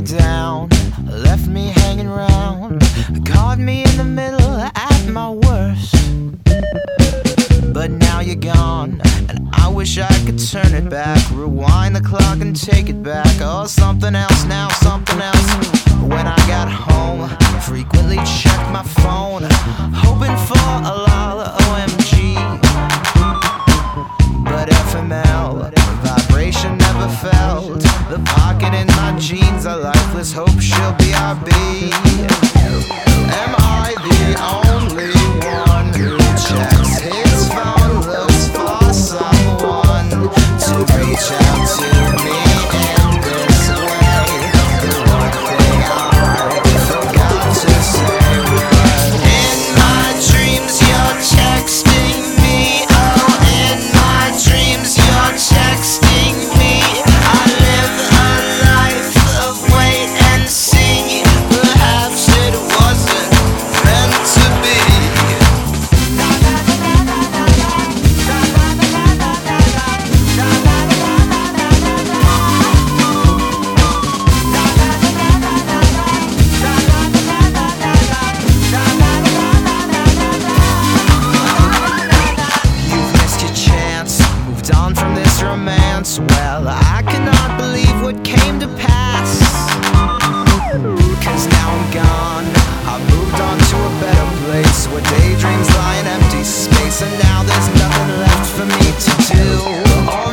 down, left me hanging round, caught me in the middle at my worst. But now you're gone, and I wish I could turn it back, rewind the clock and take it back. Oh, something else now, something else. When I got home, frequently checked my phone, hoping for a lot of OMG. But FML, vibration never felt. The pocket in my jeans, a lifeless hope she'll be RB. Am I the only one who checks his phone, looks for someone to reach out to me in this way? The one thing I forgot to say was, in my dreams you're texting me. Oh, in my dreams you're texting me. I live a life of wait and see. Perhaps it wasn't meant to be. You've missed your chance, moved on from this romance. Well, I cannot believe what came to pass. 'Cause now I'm gone, I've moved on to a better place, where daydreams lie in empty space, and now there's nothing left for me to do. All